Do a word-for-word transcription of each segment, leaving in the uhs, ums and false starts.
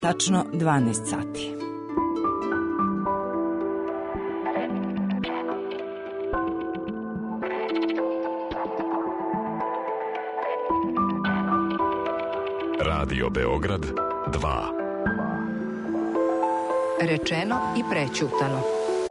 Tačno dvanaest sati. Radio Beograd dva. Rečeno i prećutano.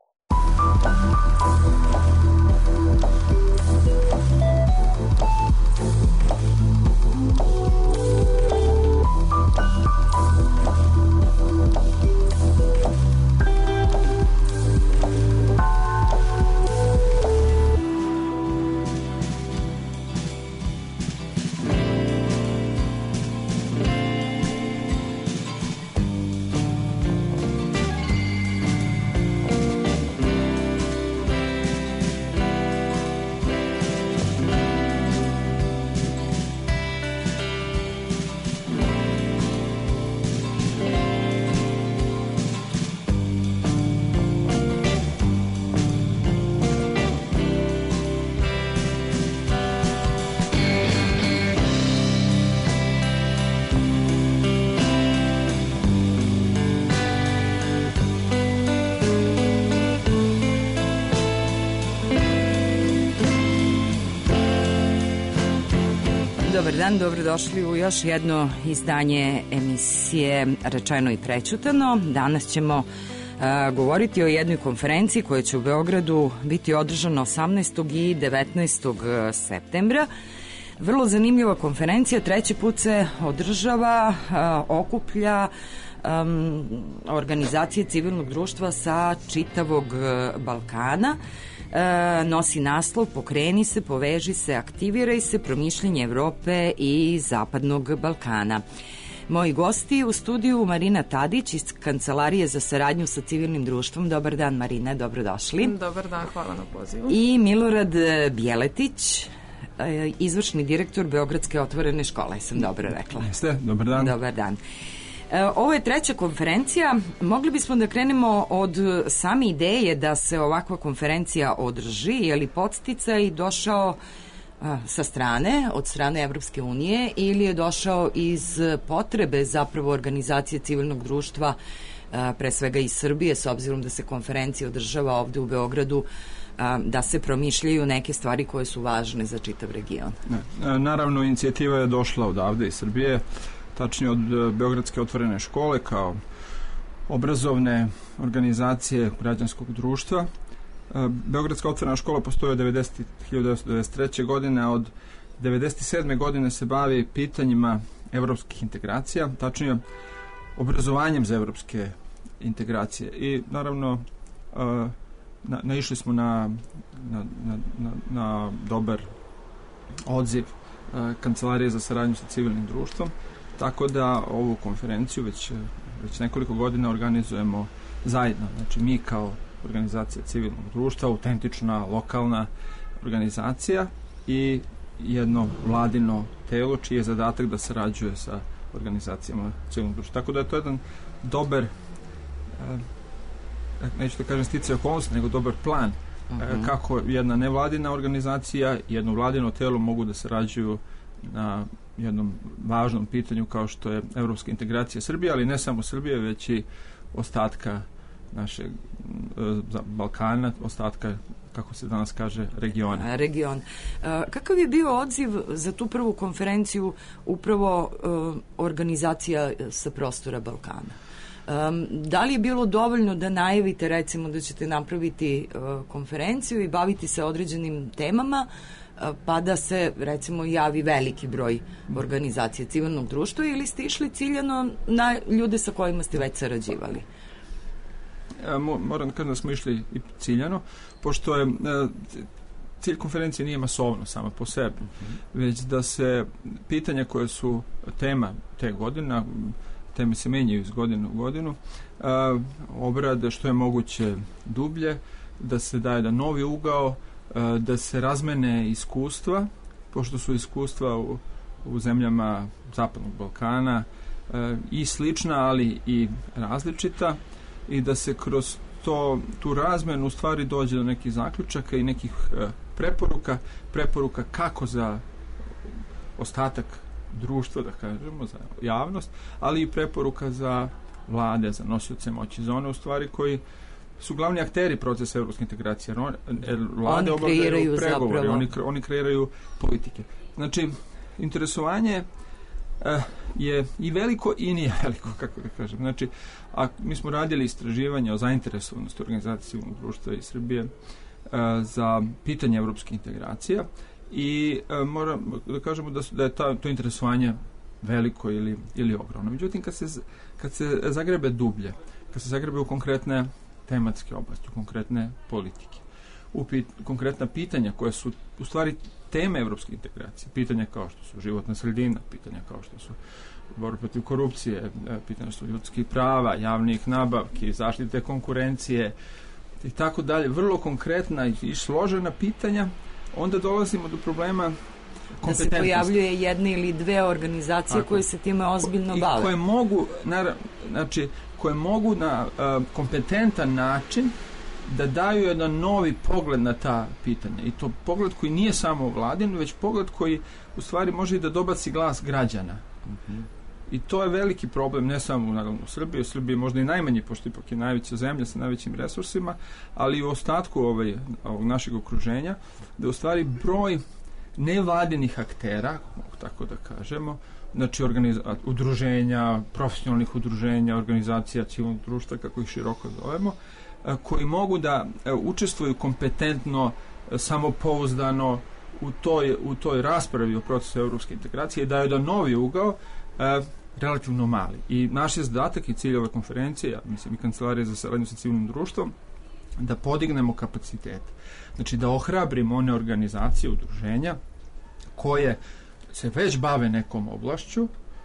Dobar dan, dobrodošli u još jedno izdanje emisije Rečeno i prećutano. Danas ćemo uh, govoriti o jednoj konferenciji koja će u Beogradu biti održana osamnaestog i devetnaestog septembra. Vrlo zanimljiva konferencija, treći put se održava, uh, okuplja um, organizacije civilnog društva sa čitavog uh, Balkana. E, nosi naslov Pokreni se, poveži se, aktiviraj se, promišljanje Evrope i Zapadnog Balkana. Moji gosti u studiju Marina Tadić iz Kancelarije za saradnju sa civilnim društvom. Dobar dan, Marina, dobrodošli. Dobar dan, hvala na pozivu. I Milorad Bjeletić, izvršni direktor Beogradske otvorene škole, jesam dobro rekla. Jeste, dobar dan. Dobar dan. Ovo je treća konferencija. Mogli bismo da krenemo od same ideje da se ovakva konferencija održi, je li podsticaj došao a, sa strane, od strane Evropske unije, ili je došao iz potrebe zapravo organizacije civilnog društva, a, pre svega iz Srbije, s obzirom da se konferencija održava ovde u Beogradu, a, da se promišljaju neke stvari koje su važne za čitav region? Ne, naravno, inicijativa je došla odavde iz Srbije, tačnije od Beogradske otvorene škole kao obrazovne organizacije građanskog društva. Beogradska otvorena škola postoji od hiljadu devetsto devedeset treće. godine, a od devedeset sedme. godine se bavi pitanjima evropskih integracija, tačnije obrazovanjem za evropske integracije. I naravno na, naišli smo na, na, na, na dobar odziv Kancelarije za saradnju sa civilnim društvom. Tako da ovu konferenciju već, već nekoliko godina organizujemo zajedno. Znači mi kao organizacija civilnog društva, autentična, lokalna organizacija i jedno vladino telo čiji je zadatak da sarađuje sa organizacijama civilnog društva. Tako da je to jedan dobar, neću da kažem sticaj okolnosti, nego dobar plan uh-huh. kako jedna nevladina organizacija i jedno vladino telo mogu da sarađuju na jednom važnom pitanju kao što je evropska integracija Srbije, ali ne samo Srbije, već i ostatka našeg e, Balkana, ostatka, kako se danas kaže, regiona. Region. E, kakav je bio odziv za tu prvu konferenciju upravo e, organizacija sa prostora Balkana? Um, da li je bilo dovoljno da najavite recimo da ćete napraviti uh, konferenciju i baviti se određenim temama, uh, pa da se recimo javi veliki broj organizacija civilnog društva, ili ste išli ciljano na ljude sa kojima ste već sarađivali? Ja, moram da kažem da smo išli i ciljano, pošto je uh, cilj konferencije nije masovno sama po sebi, uh-huh. već da se pitanja koje su tema te godine, teme se menjaju iz godine u godinu, a, obrade što je moguće dublje, da se daje jedan novi ugao, a, da se razmene iskustva, pošto su iskustva u, u zemljama Zapadnog Balkana a, i slična, ali i različita, i da se kroz to, tu razmenu u stvari dođe do nekih zaključaka i nekih a, preporuka, preporuka kako za ostatak društva, da kažemo, za javnost, ali i preporuka za vlade, za nosioce moći, za one u stvari koji su glavni akteri procesa evropske integracije. Vlade obavljaju pregovore, oni, oni kreiraju politike. Znači, interesovanje uh, je i veliko i nije veliko, kako da kažem. Znači, a mi smo radili istraživanja o zainteresovanosti organizacije civilnog društva iz Srbije uh, za pitanje evropske integracija i uh, moram da kažemo da, su, da je ta, to interesovanje veliko ili, ili ogromno. Međutim, kad se, kad se zagrebe dublje, kad se zagrebe u konkretne tematske oblasti, u konkretne politike, u pit, konkretna pitanja koja su u stvari teme evropske integracije, pitanja kao što su životna sredina, pitanja kao što su borba protiv korupcije, pitanja su ljudskih prava, javnih nabavki, zaštite konkurencije i tako dalje, vrlo konkretna i složena pitanja, onda dolazimo do problema da se pojavljuje jedna ili dve organizacije tako, koje se time ozbiljno i bave. Koje mogu, naravno, znači, koje mogu na uh, kompetentan način da daju jedan novi pogled na ta pitanja. I to pogled koji nije samo vladin, već pogled koji u stvari može i da dobaci glas građana. Mm-hmm. I to je veliki problem, ne samo naravno u Srbiji, u Srbiji možda i najmanji, pošto ipak je najveća zemlja sa najvećim resursima, ali i u ostatku ovaj, ovog našeg okruženja, da u stvari broj nevladinih aktera, tako da kažemo, znači organiza- udruženja, profesionalnih udruženja, organizacija civilnog društva, kako ih široko zovemo, koji mogu da učestvuju kompetentno, samopouzdano u toj, u toj raspravi o procesu evropske integracije i daju da novi ugao e, relativno mali. I naš je zadatak i cilj ove konferencije, ja mislim i Kancelarije za saradnju sa civilnim društvom, da podignemo kapacitet. Znači da ohrabrimo one organizacije, udruženja koje se već bave nekom oblašću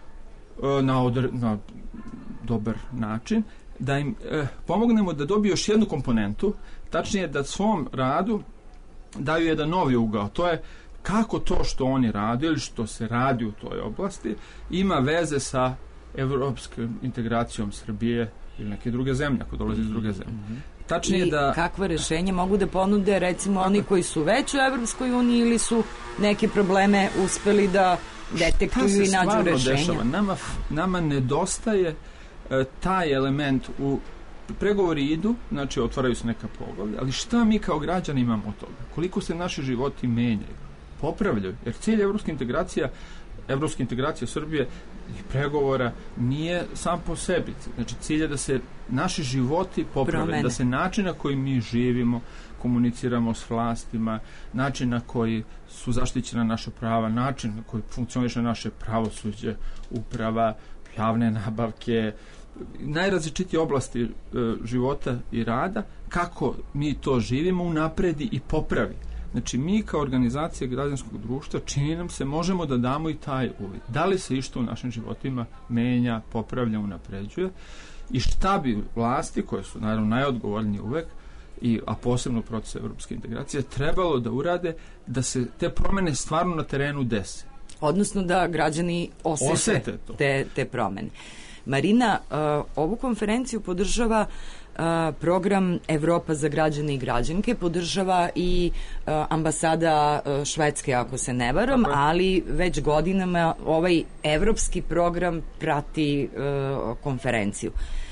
e, na, odr- na dobar način, da im e, pomognemo da dobiju još jednu komponentu, tačnije da svom radu daju jedan novi ugao. To je kako to što oni rade ili što se radi u toj oblasti ima veze sa evropskom integracijom Srbije ili neke druge zemlje, ako dolazi iz druge zemlje. Tačnije I da... kakva rešenja mogu da ponude recimo oni koji su već u Evropskoj uniji ili su neke probleme uspeli da detektuju i nađu rešenja? Dešava? Nama, nama nedostaje e, taj element u pregovori idu, znači otvaraju se neka poglavlja, ali šta mi kao građani imamo od toga? Koliko se naši životi menjaju, popravljaju? Jer cilj evropske integracija, evropske integracije Srbije i pregovora nije sam po sebi. Znači cilj je da se naši životi poprave, Promene. Da se način na koji mi živimo, komuniciramo s vlastima, način na koji su zaštićena naša prava, način na koji funkcioniše naše pravosuđe, uprava, javne nabavke, najrazličitije oblasti e, života i rada, kako mi to živimo, unapredi i popravi. Znači, mi kao organizacija građanskog društva, čini nam se, možemo da damo i taj uvid. Da li se išto u našim životima menja, popravlja, unapređuje i šta bi vlasti, koje su naravno najodgovornije uvek, i, a posebno proces evropske integracije, trebalo da urade da se te promene stvarno na terenu dese. Odnosno da građani osete, osete te, te promene. Marina, uh, ovu konferenciju podržava uh, program Evropa za građane i građanke, podržava i uh, ambasada uh, Švedske, ako se ne varam, ali već godinama ovaj evropski program prati uh, konferenciju.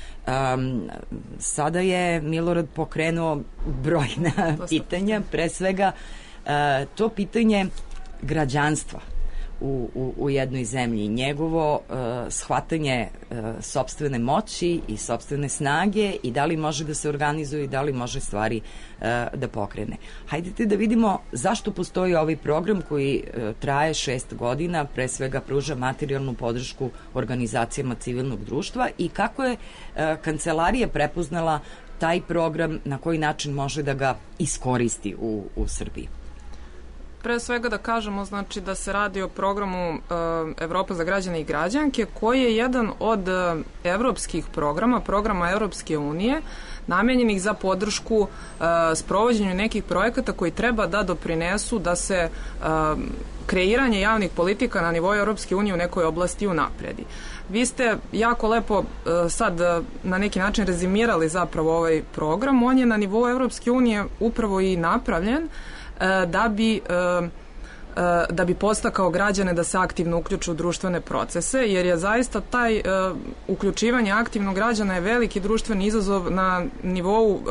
Um, sada je Milorad pokrenuo brojna pitanja, pre svega uh, to pitanje građanstva U, u, u jednoj zemlji, njegovo uh, shvatanje uh, sopstvene moći i sopstvene snage i da li može da se organizuje i da li može stvari uh, da pokrene. Hajdete da vidimo zašto postoji ovaj program koji uh, traje šest godina, pre svega pruža materijalnu podršku organizacijama civilnog društva i kako je uh, Kancelarija prepoznala taj program, na koji način može da ga iskoristi u, u Srbiji. Pre svega da kažemo, znači, da se radi o programu uh, Evropa za građane i građanke, koji je jedan od uh, evropskih programa, programa Evropske unije, namenjenih za podršku uh, sprovođenju nekih projekata koji treba da doprinesu da se uh, kreiranje javnih politika na nivou Evropske unije u nekoj oblasti unapredi. Vi ste jako lepo uh, sad uh, na neki način rezimirali zapravo ovaj program. On je na nivou Evropske unije upravo i napravljen da bi da bi podstakao građane da se aktivno uključe u društvene procese, jer je zaista taj uh, uključivanje aktivnog građana je veliki društveni izazov na nivou uh,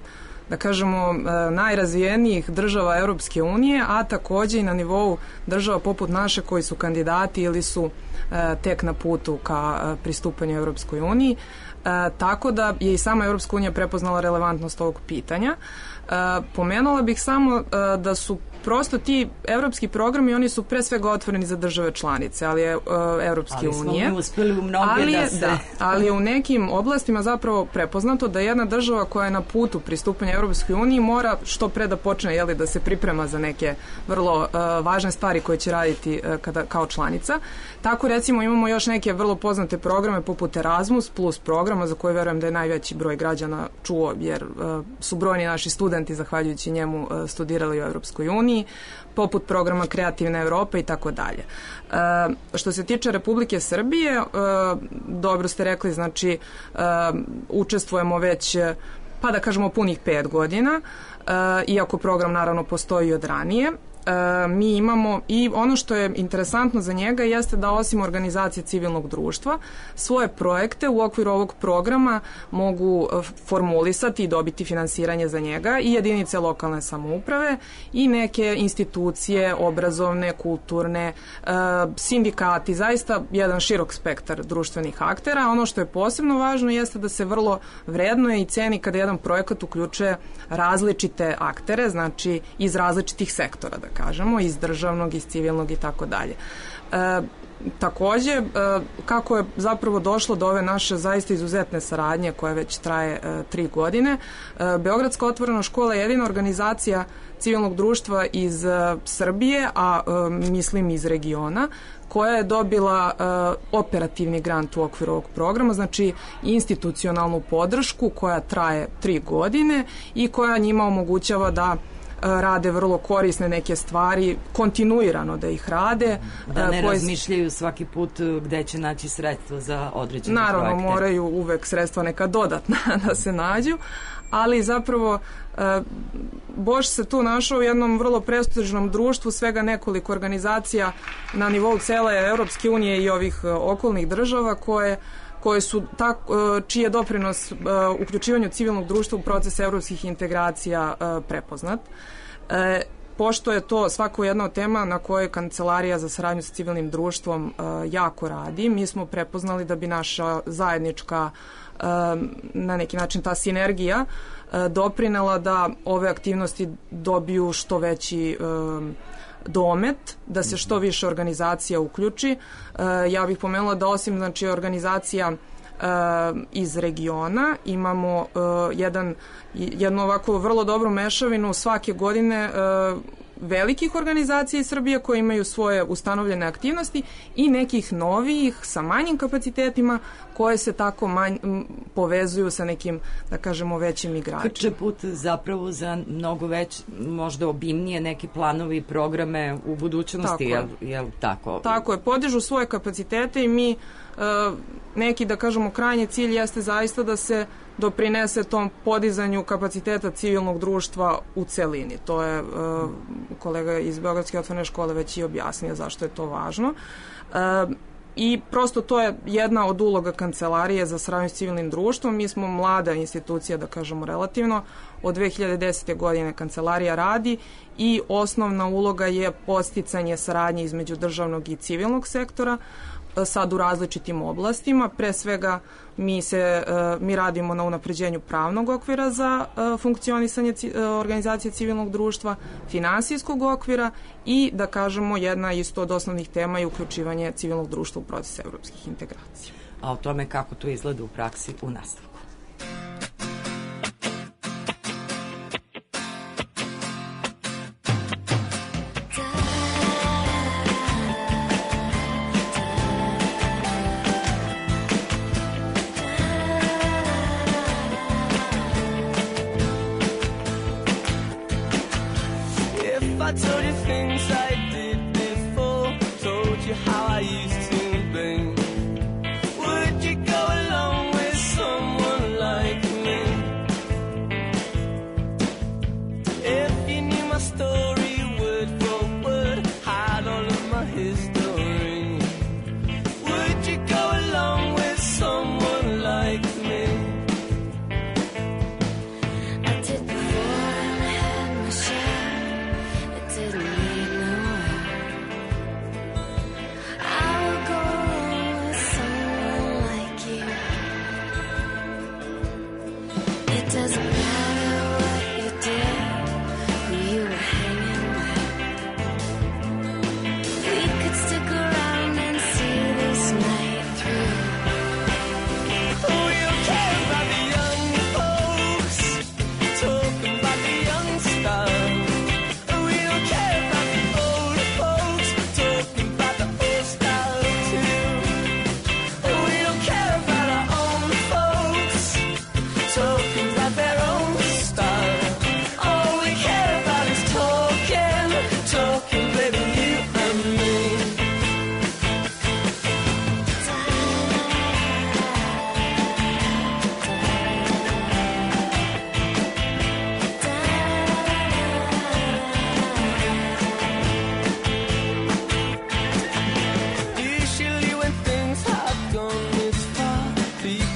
da kažemo uh, najrazvijenijih država Europske unije, a takođe i na nivou država poput naše koji su kandidati ili su uh, tek na putu ka uh, pristupanju Europskoj uniji. Uh, tako da je i sama Europska unija prepoznala relevantnost ovog pitanja. Uh, pomenula bih samo uh, da su prosto ti evropski programi, oni su pre svega otvoreni za države članice, ali je uh, Evropske ali unije. Ali smo mi uspeli u mnoge ali da je, se... Da, ali je u nekim oblastima zapravo prepoznato da jedna država koja je na putu pristupanja Evropskoj uniji mora što pre da počne, jeli, da se priprema za neke vrlo uh, važne stvari koje će raditi uh, kada, kao članica. Tako recimo imamo još neke vrlo poznate programe poput Erasmus plus programa za koje verujem da je najveći broj građana čuo, jer uh, su brojni naši studenti zahvaljujući njemu uh, studirali u Evropskoj uniji, poput programa Kreativna Evropa i tako dalje. Što se tiče Republike Srbije, e, dobro ste rekli, znači e, učestvujemo već, pa da kažemo, punih pet godina, e, iako program naravno postoji od ranije. E, mi imamo i ono što je interesantno za njega jeste da osim organizacije civilnog društva svoje projekte u okviru ovog programa mogu formulisati i dobiti finansiranje za njega i jedinice lokalne samouprave i neke institucije obrazovne, kulturne, e, sindikati, zaista jedan širok spektar društvenih aktera. Ono što je posebno važno jeste da se vrlo vrednuje i ceni kada jedan projekat uključuje različite aktere, znači iz različitih sektora, da kažemo, iz državnog, iz civilnog i tako dalje. E, takođe, e, kako je zapravo došlo do ove naše zaista izuzetne saradnje koja već traje e, tri godine, e, Beogradska otvorena škola je jedina organizacija civilnog društva iz e, Srbije, a e, mislim iz regiona, koja je dobila e, operativni grant u okviru ovog programa, znači institucionalnu podršku koja traje tri godine i koja njima omogućava da rade vrlo korisne neke stvari, kontinuirano da ih rade. Da ne koje... razmišljaju svaki put gde će naći sredstva za određene Naravno, projekte. Naravno, moraju uvek sredstva neka dodatna da se nađu, ali zapravo Boš se tu našao u jednom vrlo prestižnom društvu, svega nekoliko organizacija na nivou cele Europske unije i ovih okolnih država koje koje su tak, čiji je doprinos uh, uključivanju civilnog društva u proces evropskih integracija uh, prepoznat. E, pošto je to svako jedna od tema na kojoj Kancelarija za saradnju sa civilnim društvom uh, jako radi, mi smo prepoznali da bi naša zajednička uh, na neki način ta sinergija uh, doprinela da ove aktivnosti dobiju što veći uh, domet, da se što više organizacija uključi. E, ja bih pomenula da osim znači organizacija e, iz regiona imamo e, jedan jednu ovako vrlo dobru mešavinu svake godine e, velikih organizacija iz Srbije koje imaju svoje ustanovljene aktivnosti i nekih novijih sa manjim kapacitetima koje se tako manj, m, povezuju sa nekim, da kažemo, većim igračima. Krče put zapravo za mnogo već, možda obimnije neke planovi i programe u budućnosti, jel, jel tako? Tako je, podižu svoje kapacitete i mi e, neki, da kažemo, krajnji cilj jeste zaista da se doprinese tom podizanju kapaciteta civilnog društva u celini. To je e, kolega iz Beogradske otvorene škole već i objasnio zašto je to važno. E, I prosto to je jedna od uloga Kancelarije za saradnju s civilnim društvom. Mi smo mlada institucija, da kažemo relativno. Od dve hiljade desete. godine Kancelarija radi i osnovna uloga je podsticanje saradnje između državnog i civilnog sektora, sad u različitim oblastima. Pre svega mi, se, mi radimo na unapređenju pravnog okvira za funkcionisanje organizacije civilnog društva, finansijskog okvira i, da kažemo, jedna isto od osnovnih tema je uključivanje civilnog društva u proces evropskih integracija. A o tome kako to izgleda u praksi u nastavku. If you knew my story word for word,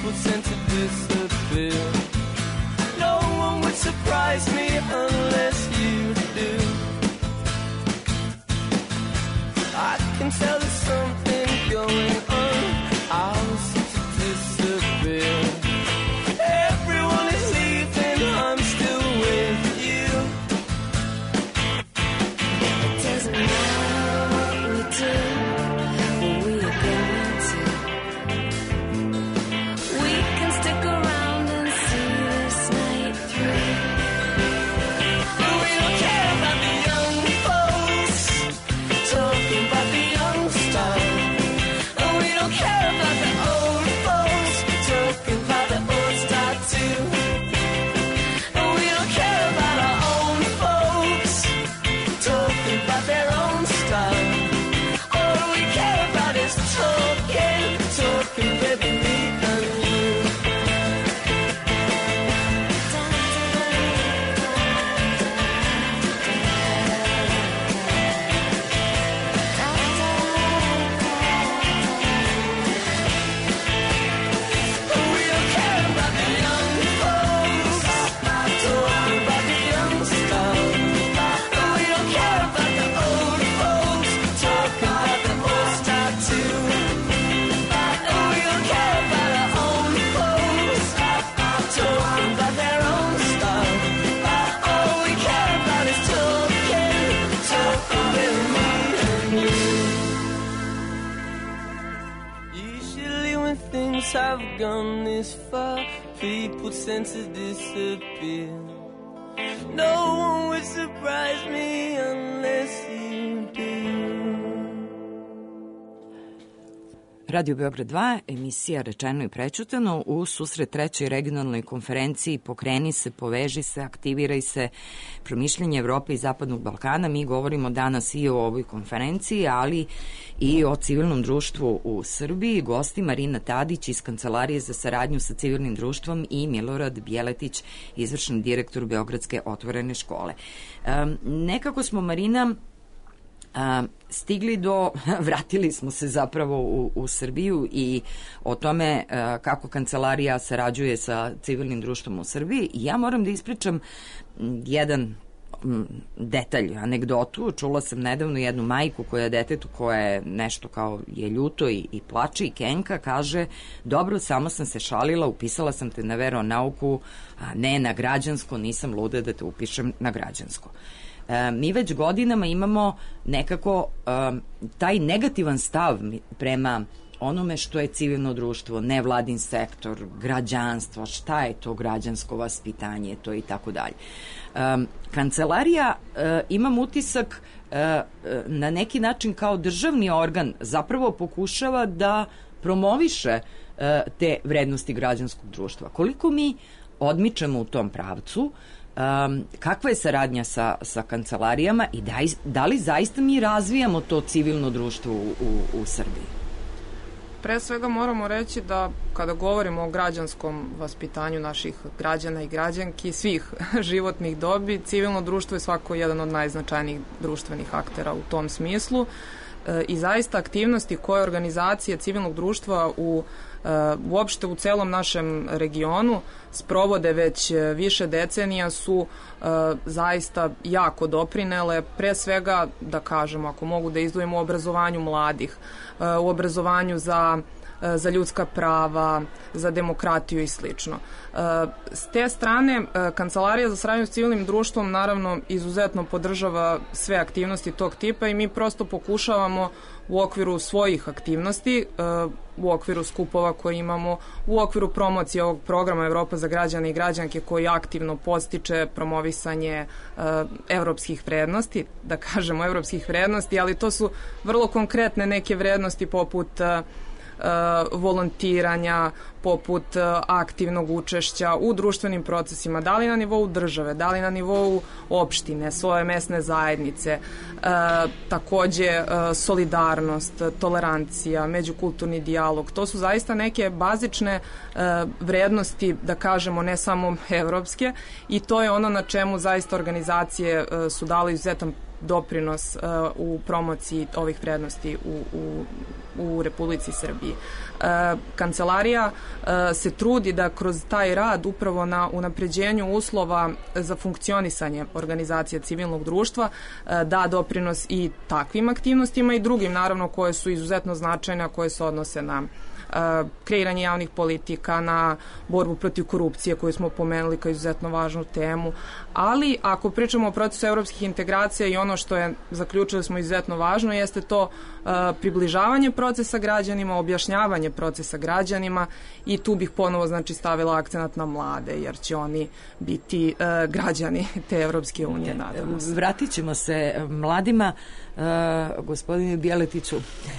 people tend to disappear. No one would surprise me unless you do. I can tell there's something going on. I'll seem to disappear. Everyone is leaving, I'm still with you. It doesn't matter what we do, where we are going to. We can stick around and see this night through. But we don't care about the young folks talking about the young style. And we don't care about the old folks talking about the old style too. And we don't care about our own folks talking about their own style. All we care about is talking, talking, baby, me and you. And we don't care about the young folks talking about the young style. And we don't care about the old folks talking about the old style too. And we don't care about our own folks talking about their own style. All we care about is talking, talking with me and you. Usually when things have gone this far, people tend to disappear. No one would surprise me unless you do. Radio Beograd dva, emisija Rečeno i prećutano u susret trećoj regionalnoj konferenciji Pokreni se, poveži se, aktiviraj se, promišljanje Evrope i Zapadnog Balkana. Mi govorimo danas i o ovoj konferenciji, ali i o civilnom društvu u Srbiji. Gosti Marina Tadić iz Kancelarije za saradnju sa civilnim društvom i Milorad Bjeletić, izvršni direktor Beogradske otvorene škole. Um, nekako smo, Marina, A, stigli do, vratili smo se zapravo u, u Srbiju i o tome a, kako kancelarija sarađuje sa civilnim društvom u Srbiji. I ja moram da ispričam jedan m, detalj, anegdotu. Čula sam nedavno jednu majku koja je detetu koja je nešto kao je ljuto i, i plače i kenka, kaže: dobro, samo sam se šalila, upisala sam te na veronauku, a ne na građansko, nisam luda da te upišem na građansko. E, mi već godinama imamo nekako e, taj negativan stav prema onome što je civilno društvo, nevladin sektor, građanstvo, šta je to građansko vaspitanje, to i tako dalje. E, kancelarija, e, imam utisak, e, na neki način kao državni organ zapravo pokušava da promoviše e, te vrednosti građanskog društva. Koliko mi odmičemo u tom pravcu, Um, kakva je saradnja sa, sa kancelarijama i da, da li zaista mi razvijamo to civilno društvo u, u, u Srbiji? Pre svega moramo reći da kada govorimo o građanskom vaspitanju naših građana i građanki svih životnih dobi, civilno društvo je svako jedan od najznačajnijih društvenih aktera u tom smislu e, i zaista aktivnosti koje organizacije civilnog društva u uopšte u celom našem regionu sprovode već više decenija su uh, zaista jako doprinele, pre svega da kažemo, ako mogu da izdvojimo, u obrazovanju mladih, uh, u obrazovanju za za ljudska prava, za demokratiju i slično. S te strane, Kancelarija za saradnju s civilnim društvom naravno izuzetno podržava sve aktivnosti tog tipa i mi prosto pokušavamo u okviru svojih aktivnosti, u okviru skupova koje imamo, u okviru promocije ovog programa Evropa za građane i građanke koji aktivno podstiče promovisanje evropskih vrednosti, da kažemo evropskih vrednosti, ali to su vrlo konkretne neke vrednosti poput Uh, volontiranja, poput uh, aktivnog učešća u društvenim procesima, da li na nivou države, da li na nivou opštine, svoje mesne zajednice, uh, takođe uh, solidarnost, tolerancija, međukulturni dijalog. To su zaista neke bazične uh, vrednosti, da kažemo, ne samo evropske, i to je ono na čemu zaista organizacije uh, su dali izuzetan doprinos uh, u promociji ovih vrednosti u, u, u Republici Srbiji. Uh, kancelarija uh, se trudi da kroz taj rad upravo na unapređenju uslova za funkcionisanje organizacija civilnog društva uh, da doprinos i takvim aktivnostima i drugim, naravno, koje su izuzetno značajne, a koje se odnose na Uh, kreiranje javnih politika, na borbu protiv korupcije koju smo pomenuli kao izuzetno važnu temu, ali ako pričamo o procesu evropskih integracija i ono što je, zaključili smo, izuzetno važno, jeste to uh, približavanje procesa građanima, objašnjavanje procesa građanima, i tu bih ponovo, znači, stavila akcenat na mlade, jer će oni biti uh, građani te Evropske unije, nadamo se. Vratit ćemo se mladima. Uh, gospodine Bjeletiću.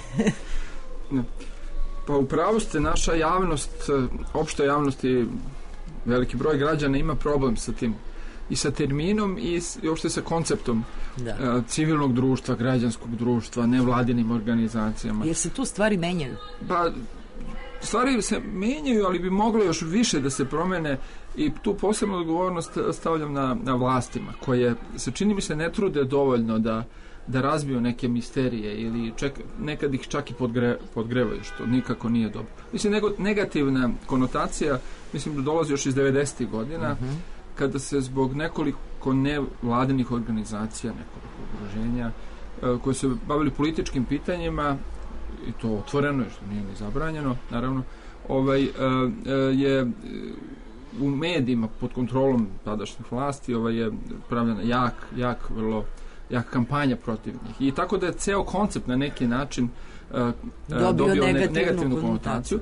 Pa upravo ste, naša javnost, opšta javnost i veliki broj građana ima problem sa tim, i sa terminom i, i uopšte sa konceptom da. uh, civilnog društva, građanskog društva, nevladinim organizacijama. Jer se tu stvari menjaju? Pa stvari se menjaju, ali bi moglo još više da se promene, i tu posebnu odgovornost stavljam na, na vlastima, koje se, čini mi se, ne trude dovoljno da da razbiju neke misterije ili ček, nekad ih čak i podgre, podgrevaju, što nikako nije dobro. Mislim, nego, negativna konotacija, mislim da dolazi još iz devedesetih godina, uh-huh. kada se zbog nekoliko nevladinih organizacija, nekoliko udruženja, uh, koje se bavili političkim pitanjima, i to otvoreno, što nije ni zabranjeno, naravno, ovaj, uh, uh, je u medijima pod kontrolom tadašnjih vlasti ovaj, je pravljena jak, jak, vrlo jaka kampanja protiv njih. I tako da je ceo koncept na neki način uh, dobio, dobio negativnu, negativnu konotaciju.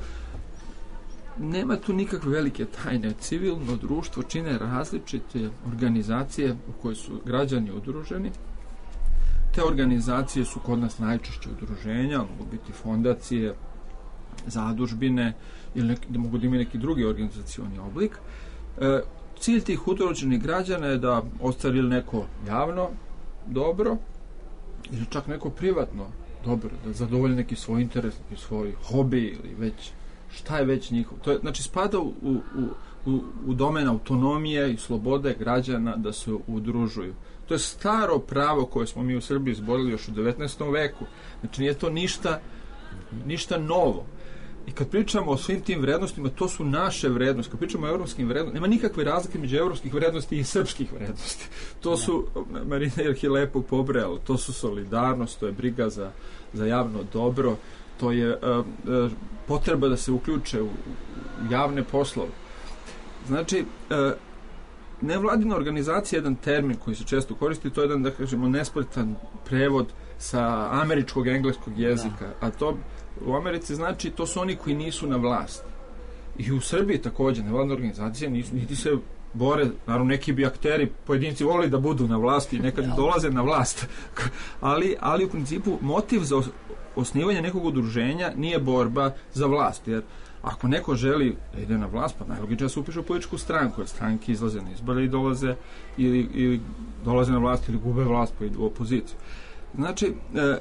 Nema tu nikakve velike tajne. Civilno društvo čine različite organizacije u koje su građani udruženi. Te organizacije su kod nas najčešće udruženja, mogu biti fondacije, zadužbine, ili neki, da mogu da imaju neki drugi organizacioni oblik. Uh, cilj tih udruženih građana je da ostvari neko javno dobro ili čak neko privatno dobro, da zadovolji neki svoj interes, neki svoj hobi ili već šta je već njihov. To je, znači, spada u, u, u, u domen autonomije i slobode građana da se udružuju. To je staro pravo koje smo mi u Srbiji izborili još u devetnaestom veku. Znači, nije to ništa, ništa novo. I kad pričamo o svim tim vrednostima, to su naše vrednosti. Kad pričamo o evropskim vrednostima, nema nikakve razlike među evropskih vrednosti i srpskih vrednosti. To su, Marina ih je lepo pobrejala, to su solidarnost, to je briga za, za javno dobro, to je uh, uh, potreba da se uključe u, u javne poslove. Znači, uh, nevladina organizacija je jedan termin koji se često koristi, to je jedan, da kažemo, nespretan prevod sa američkog engleskog jezika, da. A to u Americi znači to su oni koji nisu na vlasti. I u Srbiji također nevladne organizacije nisu, niti se bore, naravno neki bi akteri, pojedinci voli da budu na vlasti i nekad dolaze na vlast, ali, ali u principu motiv za osnivanje nekog udruženja nije borba za vlast, jer ako neko želi da ide na vlast, pa najlogičnije se upiše u političku stranku, jer stranke izlaze na izbore i dolaze, ili, ili dolaze na vlast ili gube vlast pa idu u opoziciju. Znači, e,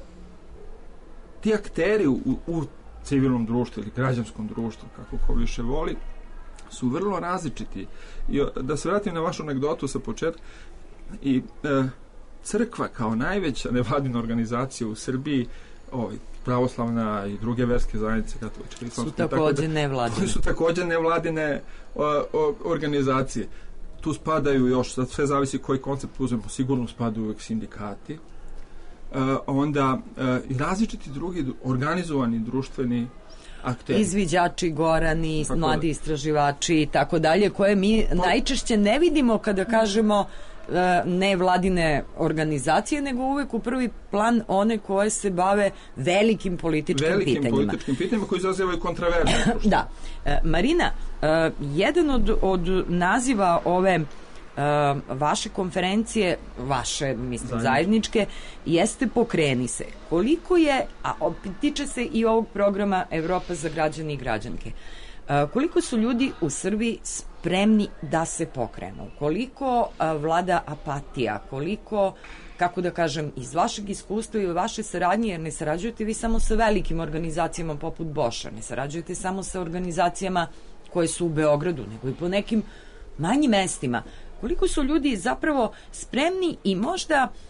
ti akteri u, u civilnom društvu ili građanskom društvu, kako ko više voli, su vrlo različiti. I da se vratim na vašu anegdotu sa početka, i e, crkva kao najveća nevladina organizacija u Srbiji, ovaj, pravoslavna i druge verske zajednice, katoličke, su također nevladine. Su također nevladine o, o, organizacije. Tu spadaju još, sad sve zavisi koji koncept uzmemo, sigurno spadaju uvijek sindikati, Uh, onda uh, i različiti drugi organizovani društveni akteri. Izviđači, gorani, tako mladi da. Istraživači i tako dalje, koje mi pa, najčešće ne vidimo kada kažemo uh, ne vladine organizacije, nego uvek u prvi plan one koje se bave velikim političkim velikim pitanjima. Velikim političkim pitanjima koji izazivaju kontraverze. Da. Uh, Marina, uh, jedan od, od naziva ove Uh, vaše konferencije, vaše, mislim, Zajednič. zajedničke, jeste Pokreni se. Koliko je, a tiče se i ovog programa Evropa za građane i građanke, uh, koliko su ljudi u Srbiji spremni da se pokrenu? Koliko uh, vlada apatija? Koliko, kako da kažem, iz vašeg iskustva i vaše saradnje, jer ne sarađujete vi samo sa velikim organizacijama poput Boša, ne sarađujete samo sa organizacijama koje su u Beogradu, nego i po nekim manjim mestima. Koliko su ljudi zapravo spremni i možda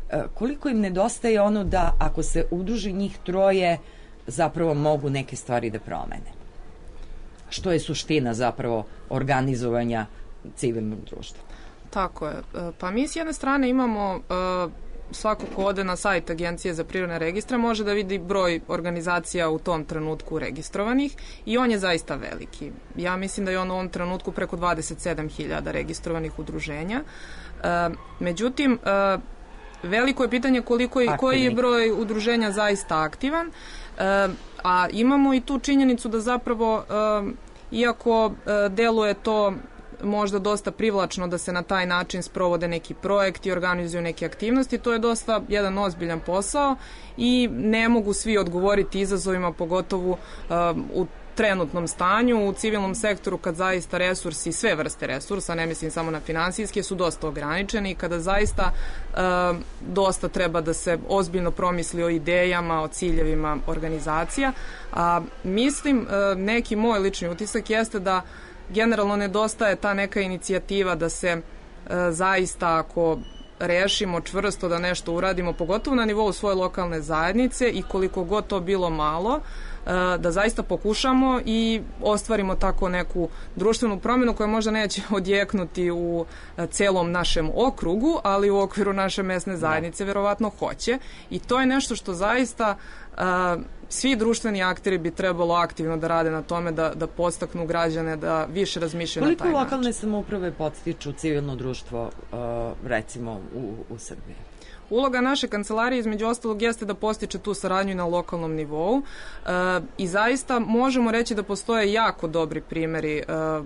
e, koliko im nedostaje ono da ako se udruži njih troje zapravo mogu neke stvari da promene? Što je suština zapravo organizovanja civilnog društva? Tako je. Pa mi s jedne strane imamo, svako ko ode na sajt Agencije za prirodne registre može da vidi broj organizacija u tom trenutku registrovanih i on je zaista veliki. Ja mislim da je on u ovom trenutku preko dvadeset sedam hiljada registrovanih udruženja. Međutim, veliko je pitanje koliko je, koji je broj udruženja zaista aktivan, a imamo i tu činjenicu da zapravo, iako deluje to možda dosta privlačno da se na taj način sprovode neki projekti i organizuju neke aktivnosti, to je dosta jedan ozbiljan posao i ne mogu svi odgovoriti izazovima, pogotovo u trenutnom stanju u civilnom sektoru kad zaista resursi, sve vrste resursa, ne mislim samo na finansijske, su dosta ograničeni i kada zaista e, dosta treba da se ozbiljno promisli o idejama, o ciljevima organizacija. A, mislim, e, neki moj lični utisak jeste da generalno nedostaje ta neka inicijativa da se e, zaista ako rešimo čvrsto da nešto uradimo, pogotovo na nivou svoje lokalne zajednice i koliko god to bilo malo, da zaista pokušamo i ostvarimo tako neku društvenu promjenu koja možda neće odjeknuti u celom našem okrugu, ali u okviru naše mesne zajednice verovatno hoće. I to je nešto što zaista uh, svi društveni akteri bi trebalo aktivno da rade na tome da, da podstaknu građane da više razmišljaju na taj način. Koliko lokalne samouprave podstiču civilno društvo uh, recimo u, u Srbiji? Uloga naše kancelarije između ostalog jeste da postiče tu saradnju na lokalnom nivou e, i zaista možemo reći da postoje jako dobri primjeri e,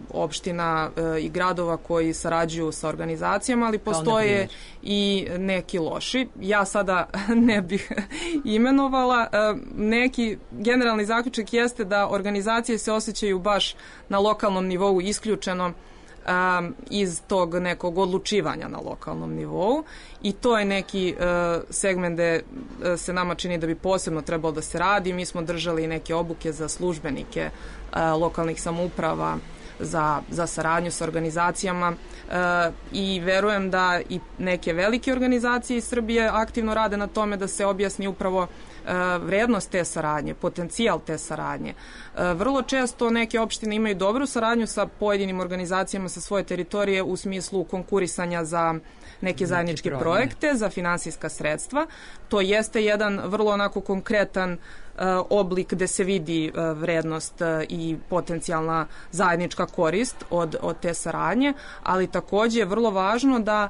opština e, i gradova koji sarađuju sa organizacijama, ali postoje i neki loši. Ja sada ne bih imenovala. E, neki generalni zaključak jeste da organizacije se osjećaju baš na lokalnom nivou isključeno Um, iz tog nekog odlučivanja na lokalnom nivou i to je neki uh, segment gde uh, se nama čini da bi posebno trebalo da se radi. Mi smo držali neke obuke za službenike uh, lokalnih samouprava za, za saradnju sa organizacijama uh, i verujem da i neke velike organizacije iz Srbije aktivno rade na tome da se objasni upravo vrednost te saradnje, potencijal te saradnje. Vrlo često neke opštine imaju dobru saradnju sa pojedinim organizacijama sa svoje teritorije u smislu konkurisanja za neke zajedničke projekte, za finansijska sredstva. To jeste jedan vrlo onako konkretan oblik gde se vidi vrednost i potencijalna zajednička korist od, od te saradnje, ali takođe je vrlo važno da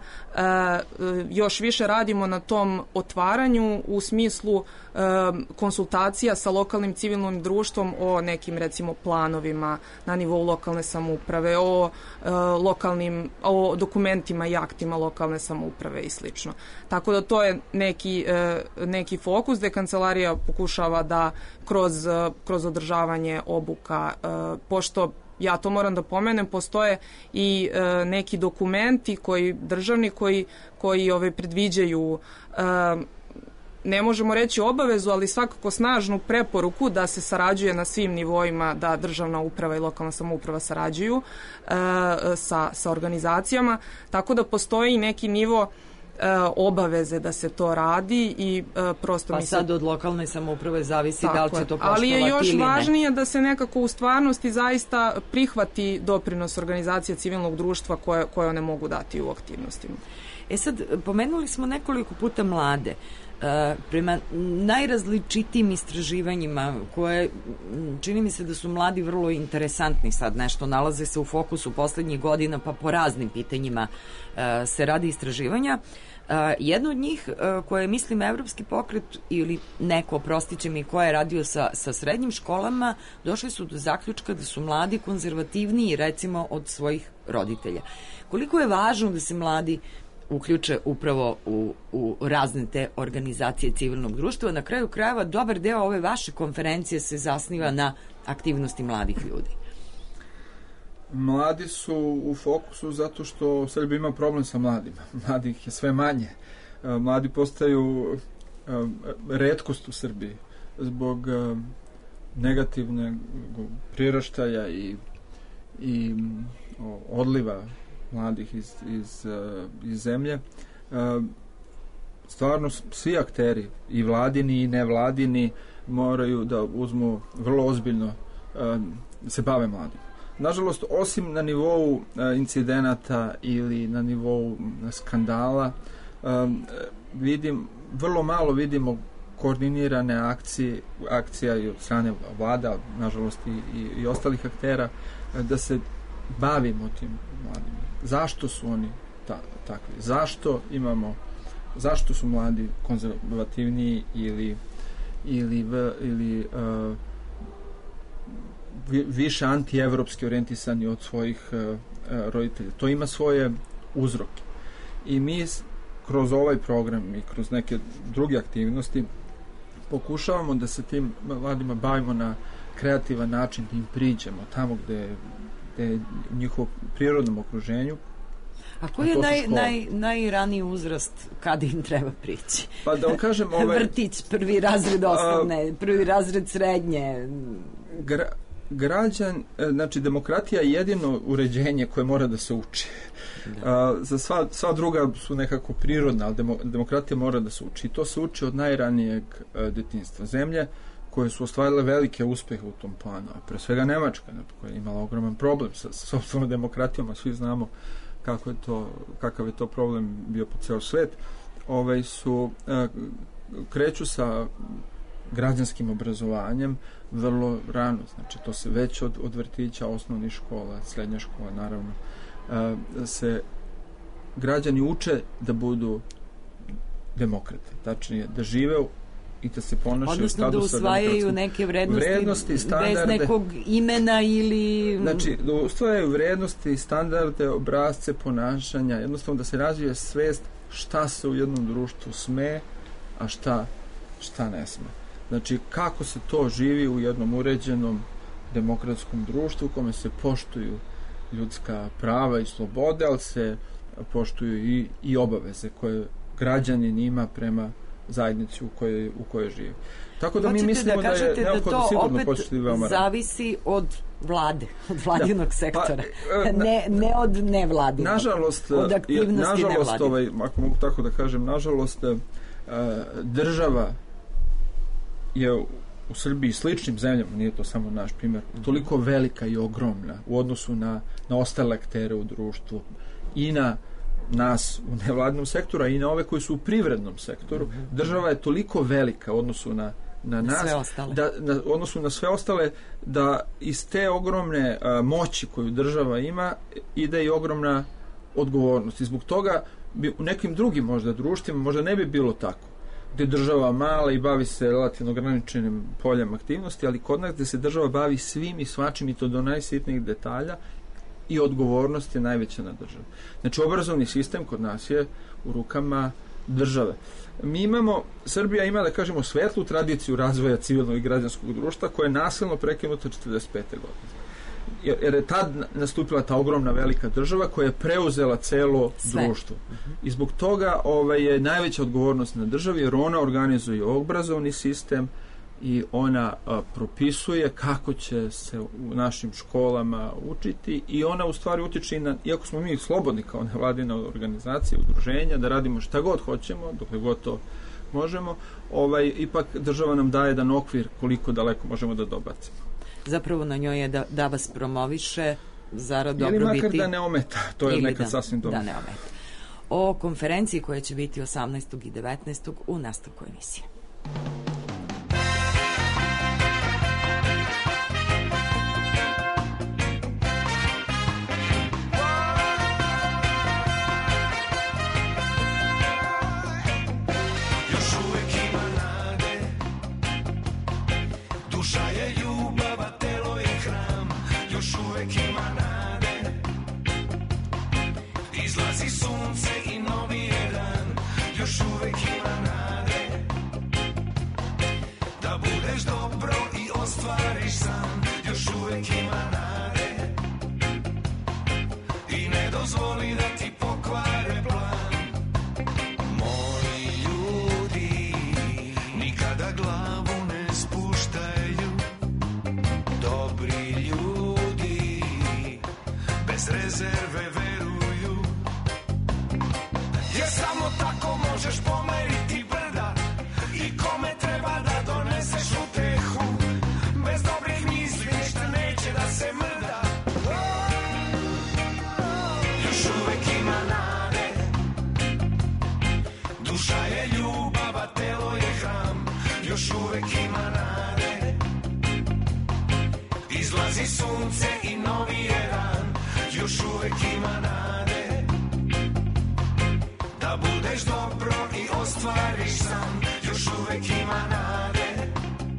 još više radimo na tom otvaranju u smislu konsultacija sa lokalnim civilnim društvom o nekim recimo planovima na nivou lokalne samouprave, o lokalnim, o dokumentima i aktima lokalne samouprave i slično. Tako da to je neki, neki fokus gde kancelarija pokušava da kroz, kroz održavanje obuka, pošto ja to moram da pomenem, postoje i e, neki dokumenti koji državni koji, koji ove, predviđaju e, ne možemo reći obavezu, ali svakako snažnu preporuku da se sarađuje na svim nivoima, da državna uprava i lokalna samouprava sarađuju e, sa, sa organizacijama, tako da postoji neki nivo obaveze da se to radi i uh, prosto pa mi se... sad od lokalne samouprave zavisi da li će to poštovati ali je još ili ne. Važnije da se nekako u stvarnosti zaista prihvati doprinos organizacije civilnog društva koje, koje one mogu dati u aktivnostima. E sad, pomenuli smo nekoliko puta mlade. Uh, prema najrazličitijim istraživanjima koje čini mi se da su mladi vrlo interesantni sad nešto, nalaze se u fokusu poslednjih godina pa po raznim pitanjima uh, se radi istraživanja. Uh, jedno od njih uh, koje je mislim Evropski pokret ili neko, oprostiće mi, ko je radio sa, sa srednjim školama, došli su do zaključka da su mladi konzervativniji recimo od svojih roditelja. Koliko je važno da se mladi uključe upravo u, u razne te organizacije civilnog društva. Na kraju krajeva dobar deo ove vaše konferencije se zasniva na aktivnosti mladih ljudi. Mladi su u fokusu zato što Srbija ima problem sa mladima. Mladih je sve manje. Mladi postaju retkost u Srbiji zbog negativne priraštaja i, i odliva mladih iz, iz, iz zemlje. stvarno svi akteri, i vladini i nevladini, moraju da uzmu vrlo ozbiljno, se bave mladima. Nažalost, osim na nivou incidenata ili na nivou skandala, vidim, vrlo malo vidimo koordinirane akcije, akcija i od strane vlada, nažalost i, i, i ostalih aktera, da se bavimo tim mladima. Zašto su oni ta, takvi? Zašto imamo, zašto su mladi konzervativniji ili ili, v, ili uh, više antievropski orijentisani od svojih uh, roditelja? To ima svoje uzroke. I mi kroz ovaj program i kroz neke druge aktivnosti pokušavamo da se tim mladima bavimo na kreativan način, da im priđemo tamo gde, gde je u njihovom prirodnom okruženju. A koji je naj, naj, najraniji uzrast kada im treba prići? Pa da vam kažem... Ovaj, vrtić, prvi razred osnovne, prvi razred srednje. Gra, građan, znači demokratija je jedino uređenje koje mora da se uči. A, za sva, sva druga su nekako prirodna, ali demo, demokratija mora da se uči. I to se uči od najranijeg a, detinjstva. Zemlje koje su ostvarile velike uspehe u tom planu, a pre svega Nemačka, koja je imala ogroman problem sa, sa sopstvenom demokratijom, a svi znamo kako je to, kakav je to problem bio po ceo svet, ovaj su a, kreću sa građanskim obrazovanjem vrlo rano, znači to se već od, od vrtića, osnovnih škola, srednja škola, naravno, a, se građani uče da budu demokrate, tačnije da žive i da se ponašaju u skladu sa demokratskim, usvajaju neke vrednosti, vrednosti standarde, bez nekog imena ili... Znači, da usvajaju vrednosti, standarde, obrazce ponašanja, jednostavno da se razvije svest šta se u jednom društvu sme, a šta, šta ne sme. Znači, kako se to živi u jednom uređenom demokratskom društvu u kome se poštuju ljudska prava i slobode, ali se poštuju i, i obaveze koje građanin ima prema zajednici u kojoj, u kojoj živi. Tako da Hoćete mi mislimo da, da je neophodno sigurno početi veoma rano. Zavisi od vlade, od vladinog da, sektora, pa, na, ne, ne od nevladinog, nažalost, od aktivnosti nažalost, nevladinog. ovaj, ako mogu tako da kažem, nažalost, država je u Srbiji, sličnim zemljama, nije to samo naš primjer, toliko velika i ogromna u odnosu na, na ostale aktere u društvu i na nas u nevladinom sektoru, a i na ove koji su u privrednom sektoru. Država je toliko velika u odnosu na, na nas, da, na, u odnosu na sve ostale, da iz te ogromne a, moći koju država ima ide i ogromna odgovornost. I zbog toga bi u nekim drugim možda društvima možda ne bi bilo tako, gde je država mala i bavi se relativno ograničenim poljem aktivnosti, ali kod nas gde se država bavi svim i svačim i to do najsitnijih detalja i odgovornost je najveća na državu. Znači, obrazovni sistem kod nas je u rukama države. Mi imamo, Srbija ima, da kažemo, svetlu tradiciju razvoja civilnog i građanskog društva koja je nasilno prekinuta četrdeset pete godine. Jer je tad nastupila ta ogromna velika država koja je preuzela celo sve društvo. I zbog toga ovaj, je najveća odgovornost na državi, jer ona organizuje obrazovni sistem i ona a, propisuje kako će se u našim školama učiti i ona u stvari utiče i na, iako smo mi slobodni kao nevladina organizacija, udruženja, da radimo šta god hoćemo, dokle god to možemo, ovaj, ipak država nam daje jedan okvir koliko daleko možemo da dobacimo. Zapravo na njoj je da, da vas promoviše zarad dobrobiti. Ili makar da ne ometa, to je nekad da, sasvim dobro. Da ne ometa. O konferenciji koja će biti osamnaestog i devetnaestog u nastavku emisije. Yes, samo tako možeš pomeriti brda i kome treba da doneseš utehu. Bez dobrih misli ništa neće da se mrda. Još uvek ima nade, duša je ljubav, a telo je hram. Još uvek ima nade, izlazi sunce i novi je dan. Još uvek ima nade, da budeš dobro i ostvariš san. Još uvek ima nade,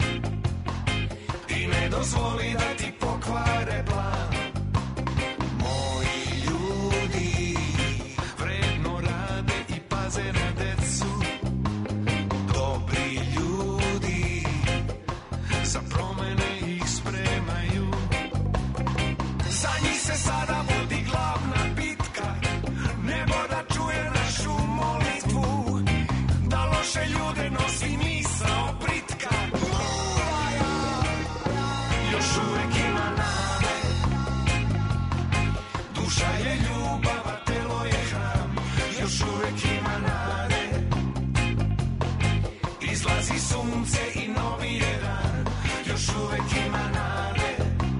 i ne dozvoli da ti pokvare plan. Moji ljudi vredno rade i paze na decu. Dobri ljudi za promene ih spremaju. Za njih se sada vodi glavna bitka. Nebo da čuje našu molitvu, da loše ljude nosi misao britka. Još uvek ima nade, duša je ljubav, a telo je hram. Još uvek ima nade, izlazi sunce i novi je dan. Još uvek ima nade,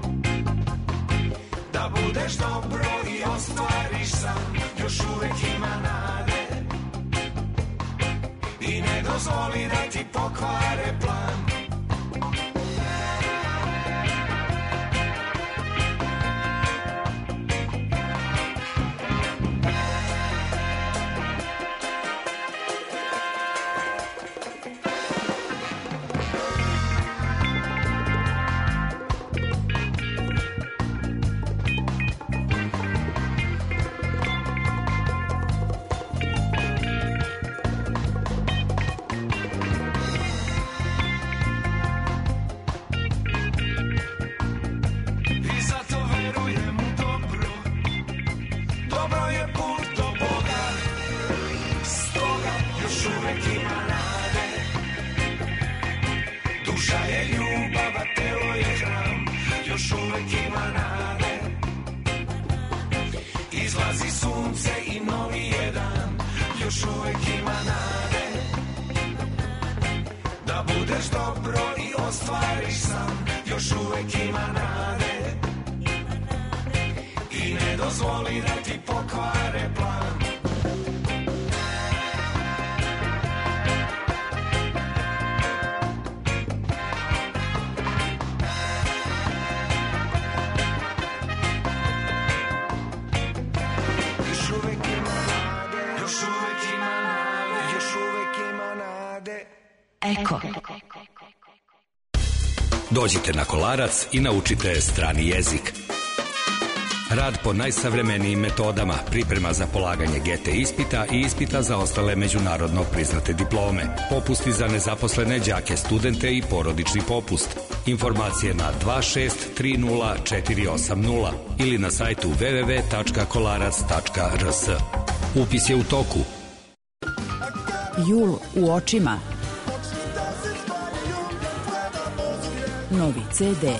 da budeš dobro i ostvariš san. Još uvek ima nade, i ne dozvoli da ti pokvare plan. I zato verujem u dobro, dobro je put do Boga. Stoga još uvek ima nade, duša je ljubav, a telo je hram. Još uvek ima nade, izlazi sunce i novi je dan. Još uvek ima nade, da budeš dobro i ostvariš san. Još uvek ima nade, i ne dozvoli da ti pokvare plan. Još uvek ima nade, još uvek ima nade, još uvek ima nade. Eko. Dođite na Kolarac i naučite strani jezik. Rad po najsavremenijim metodama, priprema za polaganje G T ispita i ispita za ostale međunarodno priznate diplome, popusti za nezaposlene đake, studente i porodični popust. Informacije na dva šest tri nula četiri osam nula ili na sajtu w w w tačka kolarac tačka r s. Upis je u toku. Jul u očima. Novi ce de.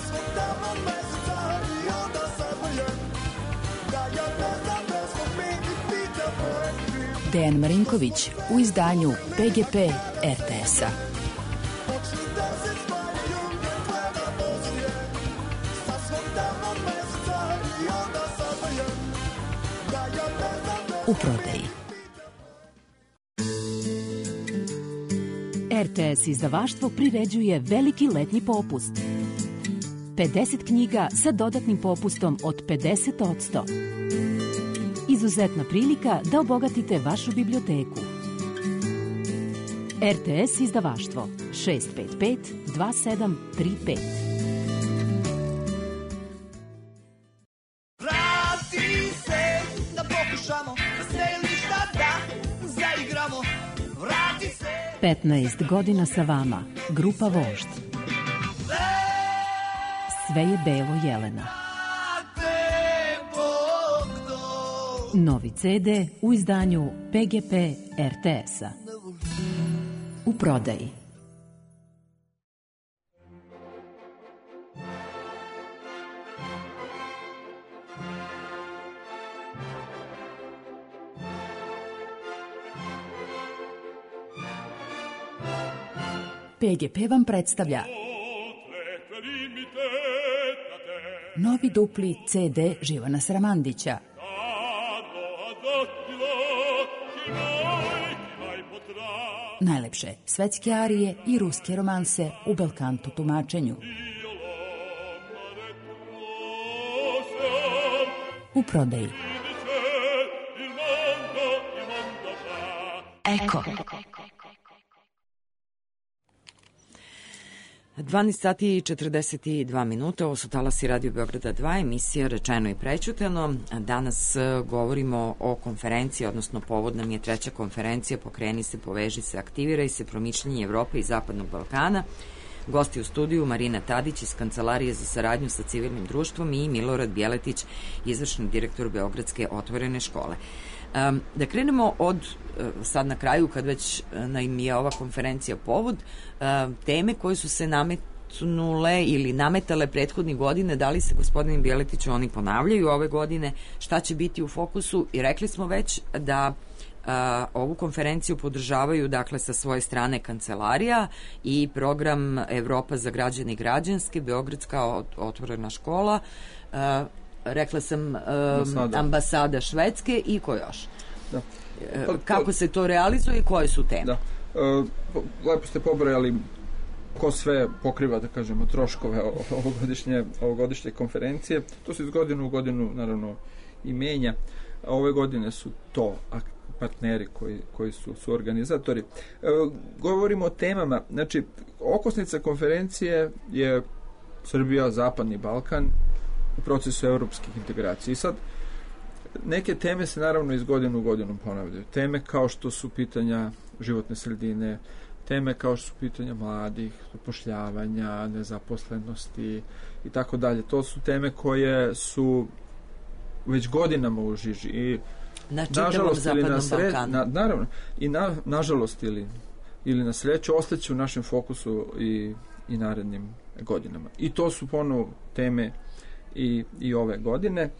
Dejan Marinković u izdanju P G P R T S-a. U prodaji. R T S izdavaštvo priređuje veliki letnji popust. pedeset knjiga sa dodatnim popustom od pedeset posto. Izuzetna prilika da obogatite vašu biblioteku. R T S izdavaštvo šest pet pet dva sedam tri pet. Vrati se, da pokušamo, da sve ili ništa da zaigramo. Vrati se. petnaest godina sa vama. Grupa Vožd. Sve je belo Jelena. Novi ce de u izdanju P G P R T S-a. U prodaji. P G P vam predstavlja novi dupli C D Živana Sramandića. Najlepše svetske arije i ruske romanse u belkanto tumačenju. U prodaji. Eko. dvanaest sati i četrdeset dva minuta, ovo su talasi Radio Beograda dva, emisija Rečeno i prećutano. Danas govorimo o konferenciji, odnosno povod nam je treća konferencija Pokreni se, poveži se, aktiviraj se, promišljanje Evrope i Zapadnog Balkana. Gosti u studiju Marina Tadić iz Kancelarije za saradnju sa civilnim društvom i Milorad Bjeletić, izvršni direktor Beogradske otvorene škole. Um, da krenemo od, sad na kraju, kad već nam je ova konferencija povod, um, teme koje su se nametnule ili nametale prethodnih godine, da li se, gospodin Bjeletiću, oni ponavljaju ove godine, šta će biti u fokusu, i rekli smo već da Uh, ovu konferenciju podržavaju, dakle, sa svoje strane Kancelarija i program Evropa za građane i građanske, Beogradska otvorena škola, uh, rekla sam uh, ambasada. ambasada Švedske i ko još? Da. Uh, kako se to realizuje i koje su teme? Da. Uh, lepo ste pobrojali ko sve pokriva, da kažemo, troškove ovogodišnje, ovogodišnje konferencije. To se iz godinu u godinu, naravno, i menja. Ove godine su to partneri koji, koji su, su organizatori. E, govorimo o temama, znači, okosnica konferencije je Srbija, Zapadni Balkan u procesu evropskih integracija. I sad, neke teme se naravno iz godinu u godinu ponavljaju. Teme kao što su pitanja životne sredine, teme kao što su pitanja mladih, zapošljavanja, nezaposlenosti i tako dalje. To su teme koje su već godinama u žiži i na čitavom Zapadnom sre... Balkanu. Na, naravno, i na, nažalost ili, ili na sreću ostaće u našem fokusu i, i narednim godinama. I to su ponovo teme i, i ove godine. E,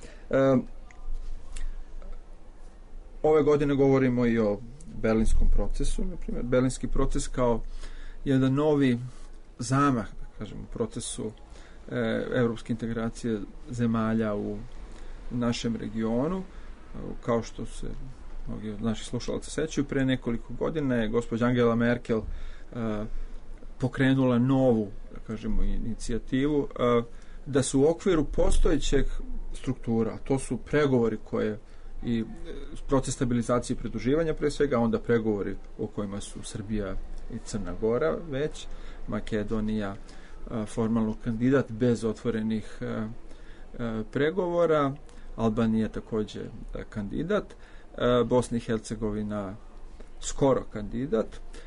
ove godine govorimo i o Berlinskom procesu, na primjer. Berlinski proces kao jedan novi zamah, da kažem, u procesu e, evropske integracije zemalja u našem regionu. Kao što se mnogi od naših slušalaca sećaju, pre nekoliko godina je gospođa Angela Merkel uh, pokrenula novu, da kažemo, inicijativu uh, da su u okviru postojećeg struktura, to su pregovori koje i proces stabilizacije i pridruživanja pre svega, onda pregovori o kojima su Srbija i Crna Gora već, Makedonija uh, formalno kandidat bez otvorenih uh, uh, pregovora, Albanija takođe kandidat, Bosna i Hercegovina skoro kandidat,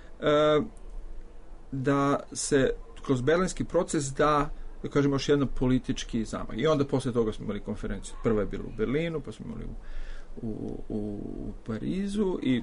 da se kroz berlinski proces da, da kažemo, još jedan politički zamah. I onda posle toga smo imali konferenciju. Prva je bila u Berlinu, pa smo imali u, u, u Parizu i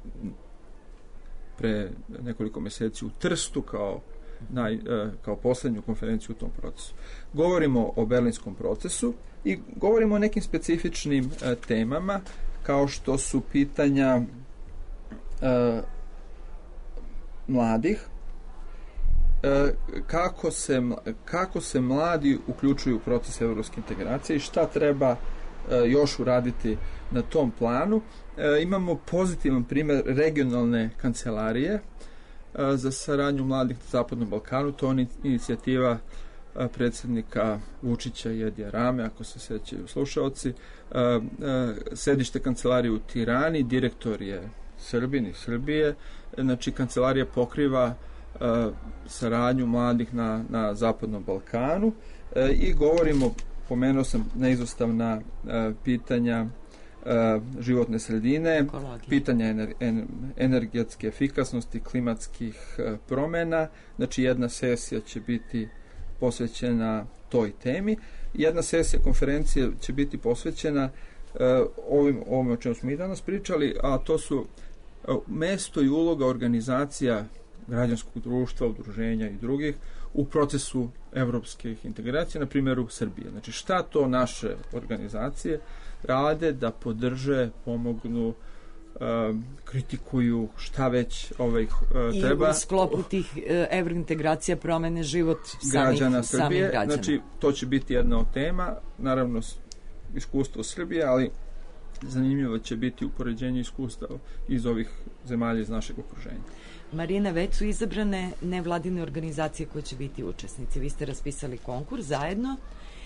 pre nekoliko meseci u Trstu kao Naj, kao poslednju konferenciju u tom procesu. Govorimo o berlinskom procesu i govorimo o nekim specifičnim e, temama, kao što su pitanja e, mladih, e, kako, se, kako se mladi uključuju u proces evropske integracije i šta treba e, još uraditi na tom planu. E, imamo pozitivan primjer regionalne kancelarije za saradnju mladih na Zapadnom Balkanu. To je inicijativa predsjednika Vučića i Edija Rame, ako se sećaju slušaoci. Sedište kancelarije u Tirani, direktor je Srbin iz Srbije. Znači, kancelarija pokriva saradnju mladih na, na Zapadnom Balkanu i govorimo, pomenuo sam neizostavna pitanja životne sredine, ekologije, pitanja ener, en, energetske efikasnosti, klimatskih promena. Znači, jedna sesija će biti posvećena toj temi. Jedna sesija konferencije će biti posvećena uh, ovim, ovim o čemu smo i danas pričali, a to su uh, mesto i uloga organizacija građanskog društva, udruženja i drugih u procesu evropskih integracija, na primjeru Srbije. Znači, šta to naše organizacije rade da podrže, pomognu kritikuju šta već ovaj, uh, treba. I u sklopu tih uh, evrointegracija promene život samih građana samih Srbije. građana. Znači, to će biti jedna od tema, naravno iskustvo Srbije, ali zanimljivo će biti upoređenje iskustva iz ovih zemalja iz našeg okruženja. Marina, već su izabrane nevladine organizacije koje će biti učesnici. Vi ste raspisali konkurs zajedno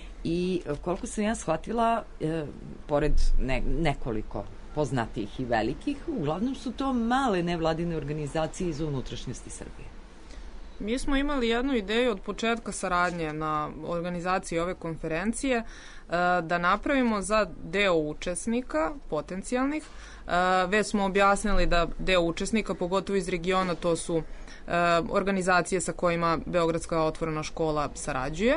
i koliko sam ja shvatila, e, pored ne, nekoliko poznatijih i velikih, uglavnom su to male nevladine organizacije iz unutrašnjosti Srbije. Mi smo imali jednu ideju od početka saradnje na organizaciji ove konferencije da napravimo za deo učesnika, potencijalnih. Već smo objasnili da deo učesnika, pogotovo iz regiona, to su organizacije sa kojima Beogradska otvorena škola sarađuje.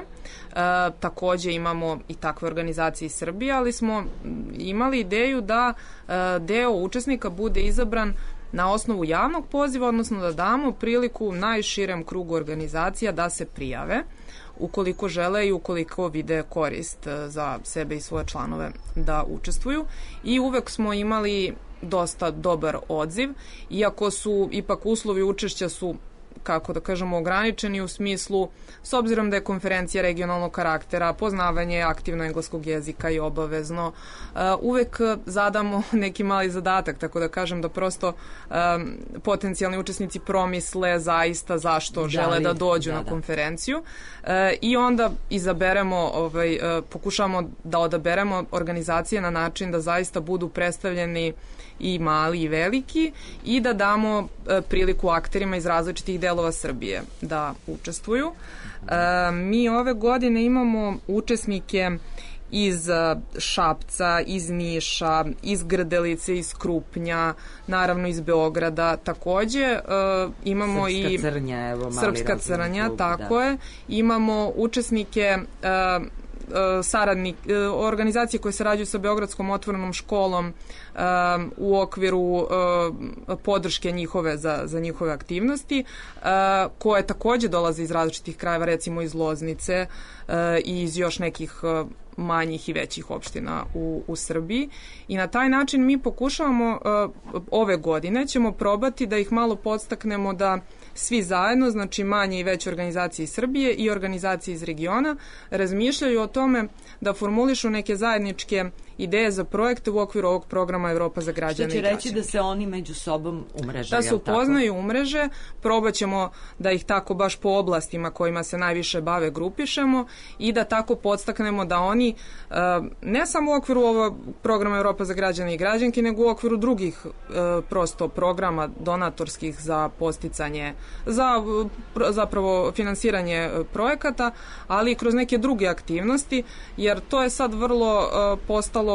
Takođe imamo i takve organizacije iz Srbije, ali smo imali ideju da deo učesnika bude izabran na osnovu javnog poziva, odnosno da damo priliku najširem krugu organizacija da se prijave ukoliko žele i ukoliko vide korist za sebe i svoje članove da učestvuju. I uvek smo imali dosta dobar odziv, iako su ipak uslovi učešća su, kako da kažemo, ograničeni u smislu, s obzirom da je konferencija regionalnog karaktera, poznavanje aktivno engleskog jezika i obavezno, uh, uvek zadamo neki mali zadatak, tako da kažem da prosto um, potencijalni učesnici promisle zaista zašto da žele li, da dođu da, na da. konferenciju uh, i onda izaberemo, ovaj, uh, pokušamo da odaberemo organizacije na način da zaista budu predstavljeni i mali i veliki i da damo e, priliku akterima iz različitih delova Srbije da učestvuju. E, mi ove godine imamo učesnike iz Šapca, iz Niša, iz Grdelice, iz Krupnja, naravno iz Beograda. Takođe e, imamo Srpska i crnja, evo, mali Srpska crnja, klub, tako da. je. Imamo učesnike e, saradnik, organizacije koje sarađuju sa Beogradskom otvorenom školom um, u okviru uh, podrške njihove za, za njihove aktivnosti, uh, koje takođe dolaze iz različitih krajeva, recimo iz Loznice uh, i iz još nekih uh, manjih i većih opština u, u Srbiji. I na taj način mi pokušavamo uh, ove godine ćemo probati da ih malo podstaknemo da svi zajedno, znači manje i veće organizacije iz Srbije i organizacije iz regiona, razmišljaju o tome da formulišu neke zajedničke ideje za projekte u okviru ovog programa Evropa za građane i građanke. Što će reći da se oni među sobom umreže, da se upoznaju umreže, probat ćemo da ih tako baš po oblastima kojima se najviše bave grupišemo i da tako podstaknemo da oni ne samo u okviru ovog programa Evropa za građane i građanke, nego u okviru drugih prosto programa donatorskih za posticanje, za zapravo finansiranje projekata, ali i kroz neke druge aktivnosti, jer to je sad vrlo postalo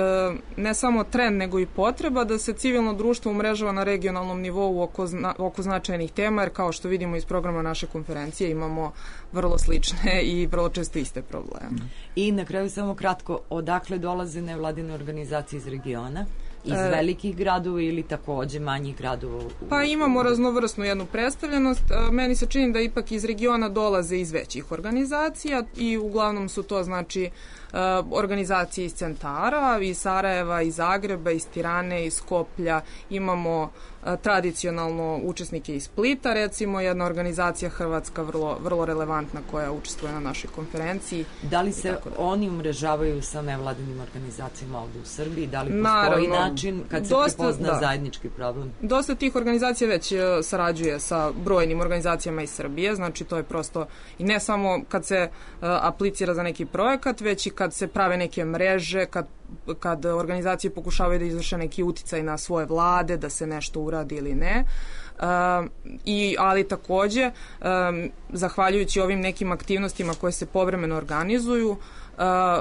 ne samo trend, nego i potreba da se civilno društvo umrežava na regionalnom nivou oko, zna, oko značajnih tema, jer kao što vidimo iz programa naše konferencije imamo vrlo slične i vrlo često iste probleme. I na kraju samo kratko, odakle dolaze nevladine organizacije iz regiona? Iz velikih gradova ili takođe manjih gradova? U... Pa imamo raznovrsnu jednu predstavljenost. Meni se čini da ipak iz regiona dolaze iz većih organizacija i uglavnom su to znači organizacije iz centara, iz Sarajeva, iz Zagreba, iz Tirane, iz Skoplja. Imamo tradicionalno učesnike iz Splita, recimo jedna organizacija hrvatska vrlo, vrlo relevantna koja učestvuje na našoj konferenciji. Da li se da. oni umrežavaju sa nevladinim organizacijama ovde u Srbiji? Da li postoji Naravno, način kad se dosta, prepozna da. zajednički problem? Dosta tih organizacija već sarađuje sa brojnim organizacijama iz Srbije, znači to je prosto i ne samo kad se uh, aplicira za neki projekat, već i kad se prave neke mreže, kad kad organizacije pokušavaju da izvrše neki uticaj na svoje vlade, da se nešto uradi ili ne. Uh, i, ali takođe, um, zahvaljujući ovim nekim aktivnostima koje se povremeno organizuju, uh,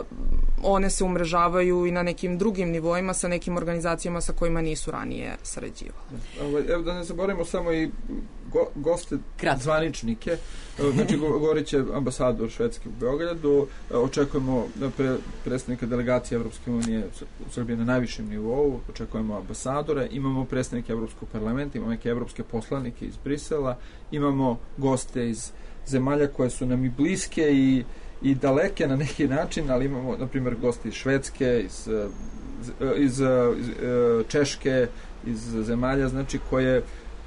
one se umrežavaju i na nekim drugim nivoima sa nekim organizacijama sa kojima nisu ranije sarađivali. Evo da ne zaboravimo samo i go, goste, Kratko. zvaničnike. Znači, govorit će ambasador Švedske u Beogradu. Očekujemo pre, predstavnika delegacije Evropske unije u Srbiji na najvišem nivou. Očekujemo ambasadore. Imamo predstavnike Evropskog parlamenta, imamo neke evropske poslanike iz Brisela. Imamo goste iz zemalja koje su nam i bliske i, i daleke na neki način, ali imamo, na primjer, goste iz Švedske, iz iz, iz Češke, iz zemalja, znači koje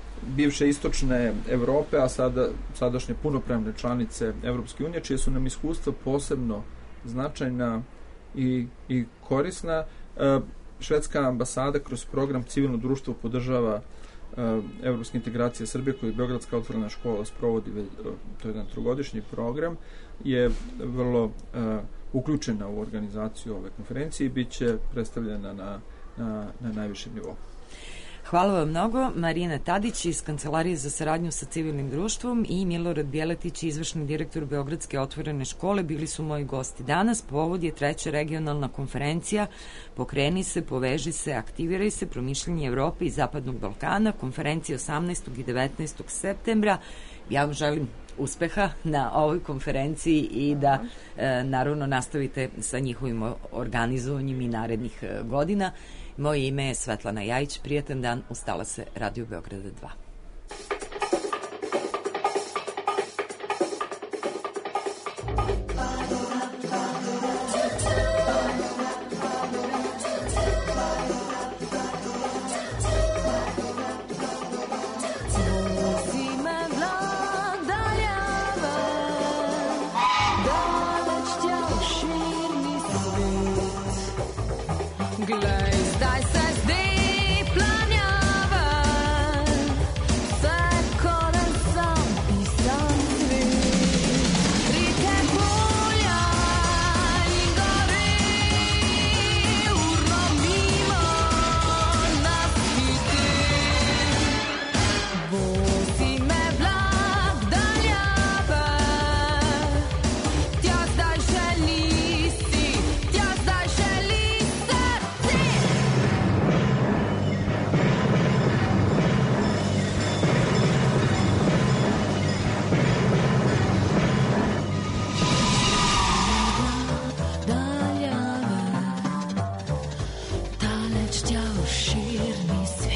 bivše istočne Evrope, a sada sadašnje punopravne članice Evropske unije, čije su nam iskustva posebno značajna i, i korisna. Švedska ambasada kroz program Civilno društvo podržava evropske integracije Srbije, koju Beogradska otvorena škola sprovodi, to je jedan trogodišnji program, je vrlo uh, uključena u organizaciju ove konferencije i bit će predstavljena na, na, na najvišem nivou. Hvala vam mnogo. Marina Tadić iz Kancelarije za saradnju sa civilnim društvom i Milorad Bjeletić, izvršni direktor Beogradske otvorene škole, bili su moji gosti danas. Povod je treća regionalna konferencija Pokreni se, poveži se, aktiviraj se, promišljanje Evrope i Zapadnog Balkana, konferencija osamnaestog i devetnaestog septembra. Ja vam želim uspeha na ovoj konferenciji i da e, naravno nastavite sa njihovim organizovanjem i narednih e, godina. Moje ime je Svetlana Jajić, prijatan dan, ustala se Radio Beograda dva. Daleć dział szirni